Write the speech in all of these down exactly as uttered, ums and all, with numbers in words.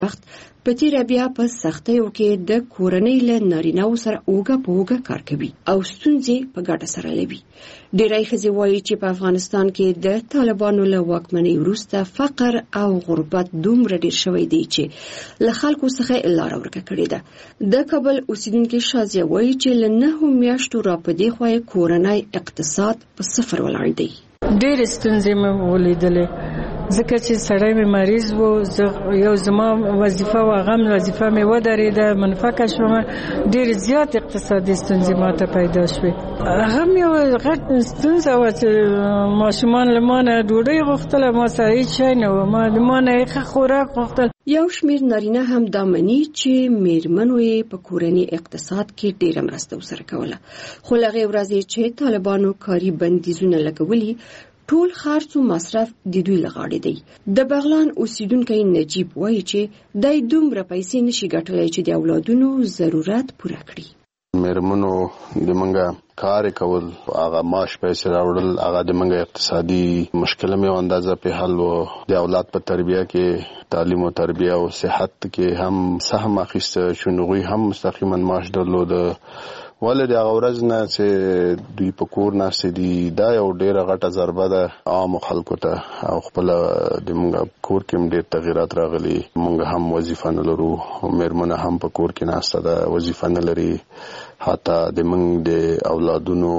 وخت په تیره بیا په سختیو کې د کورنۍ له نارینه‌و سره اوږه په اوږه کار کوي او ستونزې په ګډه سره لوي. ډېری ښځې وایي چې په افغانستان کې د طالبانو له واکمنۍ وروسته فقر او غربت دومره ډېر شوی دی چې له خلکو څخه لاره ورکه کړې ده. د کابل اوسیدونکې شازیه وایي چې له نهو میاشتو را په دې خوا کورنی اقتصاد په صفر ولاړ دی. ډېرې ستونزې مې ولیدلې ځکه چې سړی مې مریض و، یو زما وظیفه و، هغه وظیفه مې ودرېده، منفکه شوم. ډېرې زیات اقتصادي ستونزې ماته پیدا شوې. هغه مې یو غټ ستونزه وه چې ماشومان له ما نه ډوډۍ غوښتله، ما سره هېڅ شی نه و، ما له ما نه یې ښه خوراک غوښتل. یو شمېر نارینه هم دا مني چې میرمنو یې په کورني اقتصاد کې ډېره مرسته ورسره کوله، خو له هغې ورځې چې طالبانو کاري بندیزونه لګولي ټول خرڅ او مصرف د دوی له غاړې دی. د بغلان اوسیدونکی نجیب وایي چې دای دومره پیسې نشي ګټلی چې د اولادونو ضرورت پوره کړي. میرمنو د منګه کار کول، هغه معاش پیسې راوړل، هغه د منګه اقتصادي مشکل مې اندازه په حل و. د اولاد په تربیه کې، تعلیم او تربیه او صحت کې هم سهم اخیسته، شنوغي هم مستقیما معاش درلود. ولې د هغه ورځ نه چې دوی په کور ناستې دي، دا یو ډېره غټه ضربه ده عامو خلکو ته، او خپله د موږ کور کې هم ډېر تغیرات راغلي. موږ هم وظیفه نه لرو، میرمنه هم په کور کې ناسته ده، وظیفه نه لري. حتی د موږ د اولادونو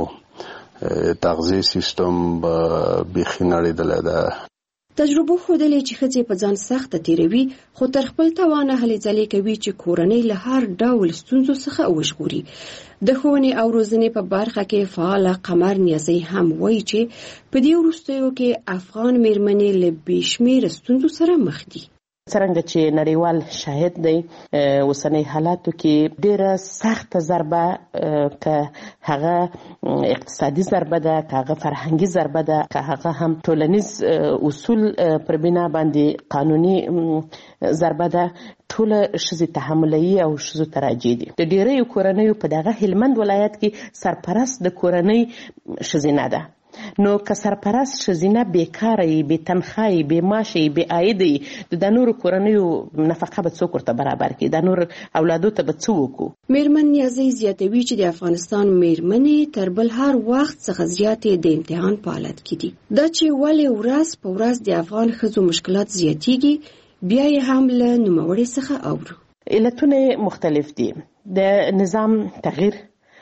تغذیه سیستم بیخي نړېدلی ده. تجربه ښودلې چې ښځې په ځان سخته تیروي، خو تر خپل توانه هلې ځلې کوي چې کورنۍ له هر ډول ستونزو څخه وژغوري. د ښوونې او روزنې په برخه کې فعاله قمر نیازی هم وایي چې په دې وروستیو کې افغان میرمنې له بې شمېره ستونزو سره مخ دي. څرنګه چې نړیوال شاهد دی، اوسنۍ حالاتو کې ډیره سخته ضربه، که هغه اقتصادي ضربه ده، که هغه فرهنګي ضربه ده، که هغه هم ټولنیز اصول پر بنا باندې قانوني ضربه ده، ټوله ښځې تحملوي او ښځو ته راجع دي. د ډیریو کورنیو په دغه هلمند ولایت کې سرپرست د کورنۍ ښځینه ده. نو که سرپرست ښځینه بیکاره یي، بې تنخواه یي، بې معاشه یي، بې عایده یي، د نورو کورنیو نفقه به څوک ورته برابر کړي؟ د نور اولادو ته به څه وکړو؟ میرمن نیازی زیاتوي چې د افغانستان میرمنې تر بل هر وخت څخه زیاتې د امتحان په حالت کې دي. دا چې ولې ورځ په ورځ د افغان ښځو مشکلات زیاتېږي، بیا یې هم له نوموړي څخه اورو. علتونه مختلف دي. د نظام تغییر،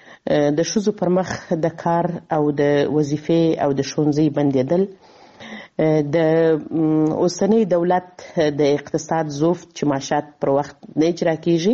د ښځو پر مخ د کار او د وظیفې او د ښوونځي بندېدل، د اوسنی دولت د اقتصاد زوفت چې معاشات پر وخت نه اجرا کیږي،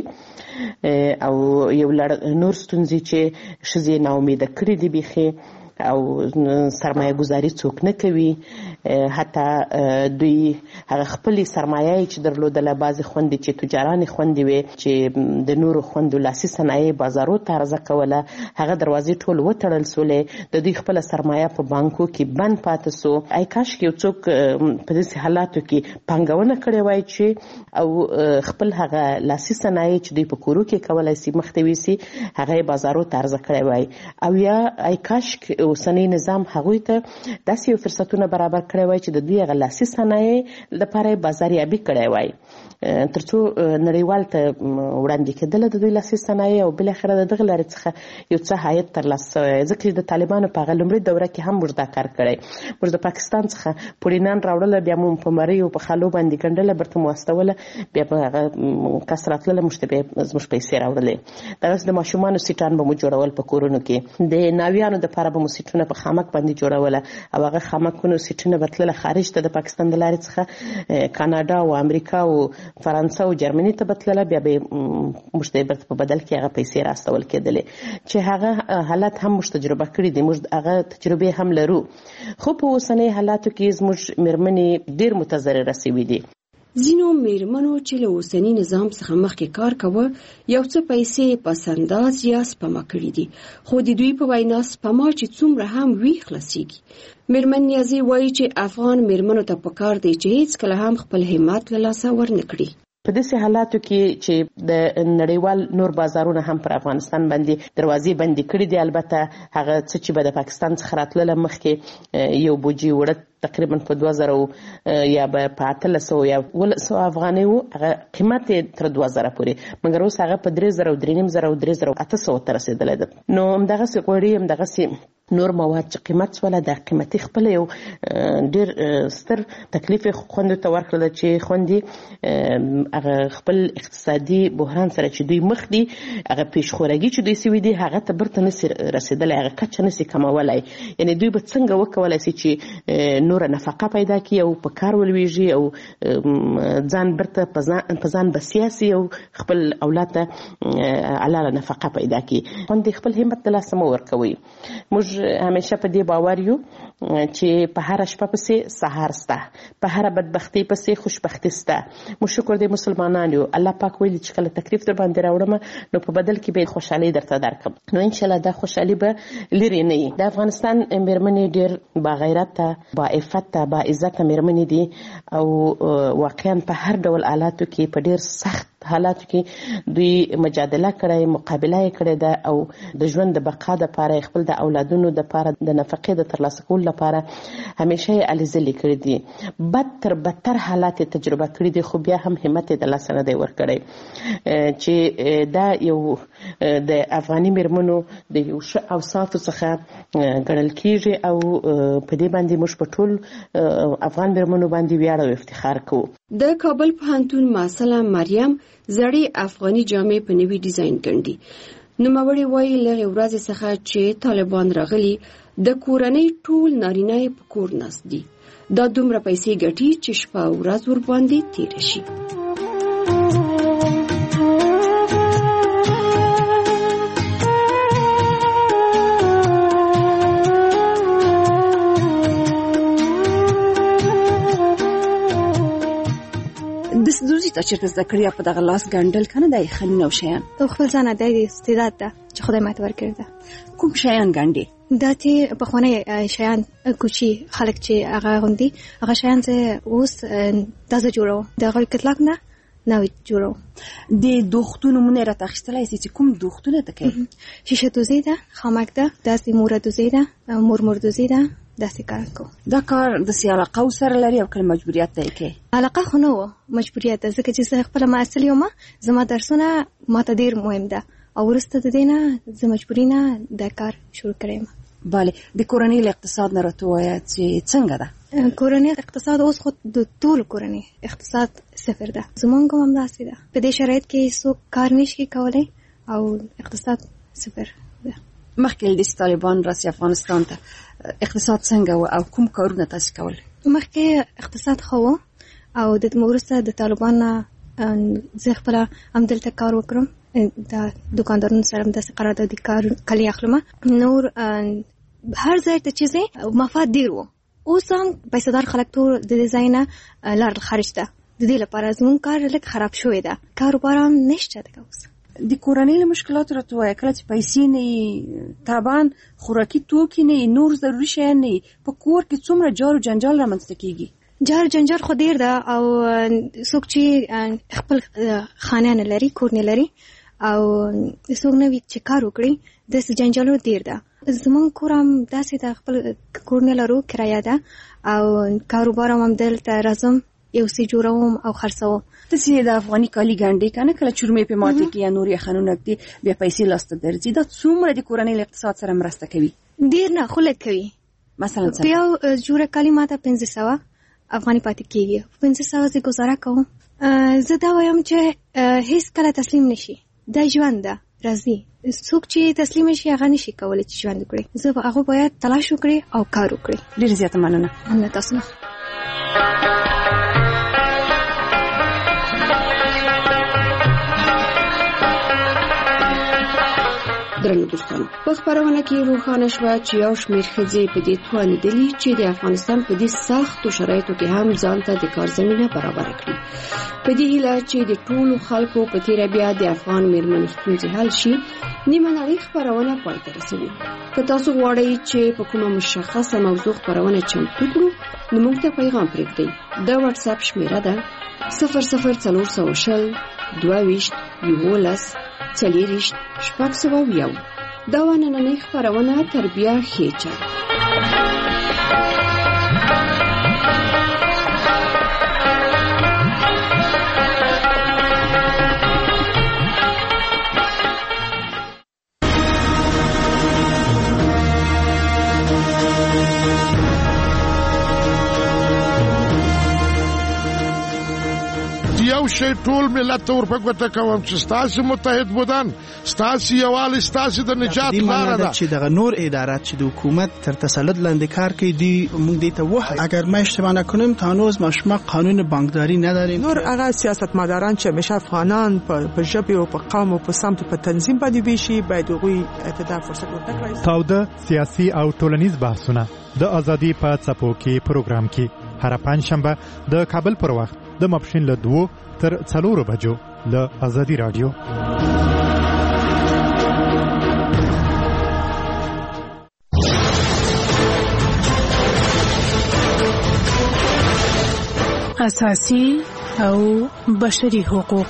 او یو لړ نور ستونزې چې ښځې ناامیده کړي دي بیخي، او سرمایه گذاری څوک نه کوي. حتی دوی هغه خپلې سرمایه چې درلودله، بعضې خوندې چې تجارانې خوندې وې چې د نورو خوندو لاسي صنایع بازارو ته عرضه کوله، هغه دروازې ټول وتړل سولې. د دوی خپله سرمایه په بانکو کې بند پاتې سو. ای کاش کې یو څوک په داسې حالاتو کې پانګونه کړې وای چې او خپل هغه لاسي صنایع چې دوی په کورو کې کولی سي مخته ویسي، هغه یې بازارو ته عرضه کړی وای. او یا ای کاش اوسنی نظام هغوی ته داسې یو فرصتونه برابر کړی وای چې د دوی هغه لاسي صنایع لپاره یې بازاریابي کړی وای، تر څو نړیوال ته وړاندې کېدله د دوی لاسي صنایع، او بالاخره د دغه لارې څخه یو څه عاید ترلاسه سوی. ځکه چې د طالبانو په هغه لومړۍ دوره کې هم موږ دا کار کړی. موږ د پاکستان څخه پوړینان راوړله، بیا مو په مریو په خالو باندې ګنډله، برته مو واستوله، بیا به هغه کس راتلله، موږ ته بیا زموږ پیسې راوړلې. دغسې د ماشومانو سیټان به مو جوړول په کورونو کې، د ناویانو دپاره به مو سیټونه په خامک باندې جوړوله، او هغه خامکونو سیټونه به تلله خارج ته، د پاکستان د لارې څخه کاناډا او امریکا او فرانسه او جرمني ته به تلله، بیا به موږ ته برته په بدل کې هغه پیسې راستول کېدلې، چې هغه حالات هم موږ تجربه کړي دي، موږ هغه تجربې هم لرو. خو په اوسنۍ حالاتو کې زموږ میرمنې ډېر متضرره سوي دي. ځینو میرمنو چې له اوسني نظام څخه مخکې کار کوه، یو څه پیسې پس انداز یا سپما کړي دي، خو د دوی په وینا سپما چې څومره هم وي خلاصېږي. میرمن نیازی وایي چې افغان میرمنو ته پکار دی چې هیڅکله هم خپل همت له لاسه ورنه کړي. په داسې حالاتو کې چې د نړیوال نور بازارونه هم پر افغانستان باندې دروازې بندې کړې دي. البته هغه څه چې به د پاکستان څخه راتلله مخکې یو بوجي وړه تقریبا په دوه زره یا به په اتلس سوه یا اوولس سوه افغانۍ و، هغه قیمت یې تر دوه زره پورې، مګر اوس هغه په درې زره او درې نیم زره او درې زره او اته سوه ته رسېدلی ده. نو همدغسې غوړي، همدغسې نور مواد چې قیمت سوله، د قیمتي خپله یو ډېر ستر تکلیف یې خویندو ته ورکړله چې خویندې هغه خپل اقتصادي بحران سره چې دوی مخ دي، هغه پیشخورګي چې دوی سوي دي، هغه ته برته نسي رسېدلی، هغه کچه نسي کمولی. یعنې دوی به څنګه وکولی سي چې نوره نفقه پیدا کړي او په کار ولویږي او ځان برته په ځان بسیا سي او خپل اولاد ته حلاله نفقه پیدا کړي. خویندې خپل همت د لاسه مه ورکوئ. موږ همیشه په دې باور یو چې په هر شپه پسې سهار سته، په هر بدبختي پسې خوشبختي سته. موږ شکر دې مسلمانان یو. الله پاک ویلي چې کله تکلیف در باندې راوړم نو په بدل کې به خوشحالي درته درکړم. نو ان شاء الله دا خوشحالي به لري نه وي. د افغانستان مېرمنې ډېر با غیرته، با عفته، با عزته مېرمنې دي او واقعا په هر ډول حالاتو کې په ډېر سخت حالاتو کې دوی مجادله کړې، مقابله یې کړې ده او د ژوند د بقا دپاره، خپل د اولادونو دپاره، د نفقې د ترلاسه کولو لپاره همیشه یې هلې ځلې کړې دي. بد تر بدتر حالات یې تجربه کړي دي، خو بیا هم همت یې د لاسه نه دی ورکړی چې دا یو د افغاني مېرمنو د یو ښه اوصافو څخه ګڼل کېږي او په دې باندې موږ په ټول افغان مېرمنو باندې ویاړ او افتخار کوو. د کابل پوهنتون محصله مریم زړې افغاني جامې په نوي ډیزاین ګڼي. نوموړې وایي له هغې ورځې څخه چې طالبان راغلي د کورنۍ ټول نارینه یې په کور ناست دي. دا دومره پیسې ګټي چې شپه او ورځ ورباندې تېره شي. د سدوزي ته چېرته زده کړې په دغه لاس ګنډل کنه د خلینو او شیان او خپل ځان د استعداد ده چې خدای ماته ورکړی ده. کوم شیان ګنډې؟ دا چې پخوانی شیان کوچي خلک چې هغه غوندي هغه شیان چې اوس تازه جوړو د هغوی کتلاک نه نوی جوړو. د دوختونو مونږ راته اخیستلی سي چې کوم دوختونه ته کوي؟ شیشه دوزي ده، خامک ده، داسې موره دوزي ده، مرمر دوزي ده، داسې کار کوو. دا کار د سي علاقه سره لري او کله مجبوریت دی کوي؟ علاقه خو نه و، مجبوریت ده، ځکه چې زه خپله محصل یم، زما درسونه ماته ډېر مهم ده او وروسته د دې نه زه مجبوري نه دا کار شروع کړی یم. بله، د کورنۍ له اقتصاد نه راته ووایه چې څنګه ده؟ کورنۍ اقتصاد اوس خو د ټول کورنۍ اقتصاد صفر ده. زمونږ هم همداسې ده. په دې شرایط کې څوک کار نشي کولی او اقتصاد صفر ده. مخکې له دې چې طالبان راسي افغانستان ته اقتصاد څنګه و او کوم کارونه تاسو کول؟ مخکې اقتصاد ښه و او د وروسته د طالبان نه زه خپله همدلته کار وکړم، د دوکاندارانو سره همداسې قراردادي کار کلي اخلم. نور هر ځای ته چې ځې مفاد ډېر و. اوس هم پیسه‌دار خلک ټول د دې ځای نه لاړل خارج ته. د دې لپاره زموږ کار لږ خراب شوی ده، کاروبار هم نشته ده اوس. د کورنۍ له مشکلاتو راته وایه، کله چې پیسې نه وي، طبعا خوراکي توکي نه وي، نور ضروري شیان نه وي، په کور کې څومره جار و جنجال رامنځته کېږي؟ جار جنجال خو ډېر ده او څوک چې خپل خانه نه لري، کور نه لري او څوک نه وي چې کار وکړي، داسې جنجالونه ډېر ده. زمونږ کور هم داسې ده، خپل کور نه لرو، کرایه ده او کاروبار هم همدلته راځم، یو څه جوړوم او خرڅوم. تاسې د افغاني کالي ګنډې که نه، کله چورمې پې ماتې کړي یا نور یخنونه ږدي، بیا پیسې لاسته درځي. دا څومره د کورنۍ له اقتصاد سره مرسته کوي؟ ډېر نه، خو لږ کوي. مثلا څه؟ په یو جوړه کالي ماته پنځه سوه افغاني پاتې کېږي. پنځه سوه زه ګزاره کوم. زه دا وایم چې هیڅ کله تسلیم نشي، دا ژوند ده، راځي. څوک چې تسلیم شي هغه نشي کولی چې ژوند وکړي. زه هغه باید تلاش وکړي او کار وکړي. ډېره زیاته مننه. مننه تاسو نه. درنو دوستانو، په خپرونه کې روښانه شوه چې یو شمېر ښځې په دې توانېدلي چې د افغانستان په دې سختو شرایطو کې هم ځان ته د کار زمینه برابره کړي. په دې هیله چې د ټولو خلکو په تېره بیا د افغان مېرمنو ستونزې حل شي، نیمه نړۍ خپرونه پای ته رسوي. که تاسو غواړئ چې په کومه مشخصه موضوع خپرونه چمتو کړو، نو موږ ته پیغام پرېږدئ. د واتساپ شمېره ده صفر صفر څلور سوه شل دوه ویشت یولس څلېرویشت شپږ سوه یو. دا وه نننۍ خپرونه تربیه خېچه. یو شی ټول ملت ته ورپګوته کوم چې ستاسو متحد بودن ستاسو یووالی ستاسو د نجات لاره ده. چې دغه نور ادارات چې د حکومت تر تسلط لاندې کار کوي دی موږ دې ته وایو اگر ما اشتباه نکنم تا هنوز ما شما قانون بانکداری نداریم. نور هغه سیاستمداران چې همیشه افغانان په ژبه او په قوم او په سمت په تنظیم باندې ویشي باید هغوی ته فرصت ورکړي. تاوده سیاسي او ټولنیز بحثونه د ازادي په څپو کې پروګرام کې هر پنځشنبه د کابل پر وخت د ماپښین له دوو تر څلورو بجو له ازادي رادیو. اساسي او بشري حقوق.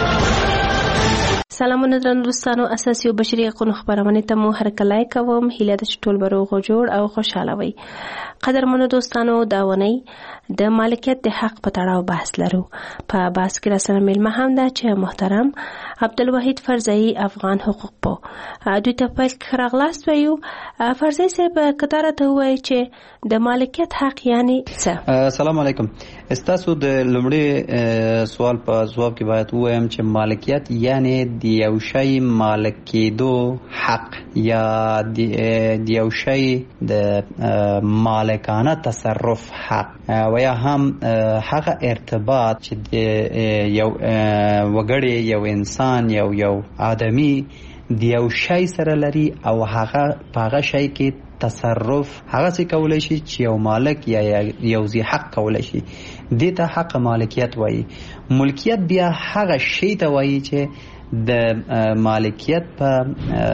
سلامونه درنو دوستانو، اساسي او بشري حقوقو خبرونه ته مو هرکلای کوم. هیله ده چې ټول به روغ جوړ او خوشاله وي. قدرمنو دوستانو، دا ونی د مالکیت د حق په تړاو بحث لرو. په بحث کې راسره میلمه هم ده چې محترم عبدالوحید فرزئی افغان حقوق پو دوی ته پیل راغلاست ویو. فرزئی صاحب کتاره ته وایي چې د مالکیت حق یعنی څه؟ السلام علیکم. استاسو د لومړي سوال په جواب کې باید وایم چې مالکیت یعنی د یو شی مالک کېدو حق یا د یو شی د مالکانه تصرف حق و یا هم هغه ارتباط چې د یو وګړی یو انسان یو یو آدمی د یو شی سره لري او هغه په هغه شی کې تصرف هغه څه کولای شي چې یو مالک یا یو ذی حق کولای شي. دې ته حق مالکیت وایي. ملکیت بیا هغه شی ته وایي چې د مالکیت په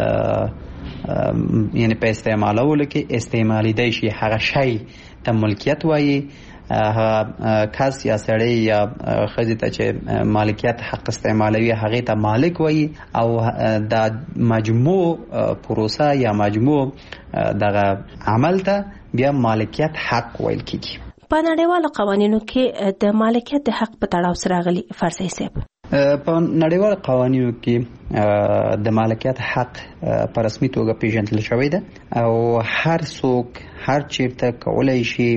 یعنی په استعمالولو کې استعمالی دی شي. هغه شی ته ملکیت وایي. هغه کس یا سړی یا ښځې ته چې مالکیت حق استعمالوي هغې ته مالک وایي. او دا مجموع پروسه یا مجموع دغه عمل ته بیا مالکیت حق ویل کېږي. په نړیوالو قوانینو کې د مالکیت د حق په تړاو سره راغلي فرزئی صاحب. په نړیوال قوانینو کې د مالکیت حق په رسمي توګه پیژندل شوی ده او هر څوک هر چیرته کولای شي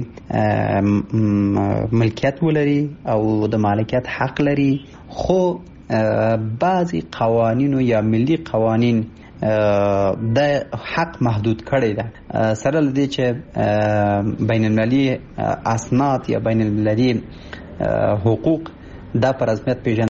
ملکیت ولري او د مالکیت حق لري. خو بعضی قوانینو یا ملي قوانین د حق محدود کړی ده سره لدی چې بین المللي اسناد یا بین المللي حقوق دا په رسمیت پیژندل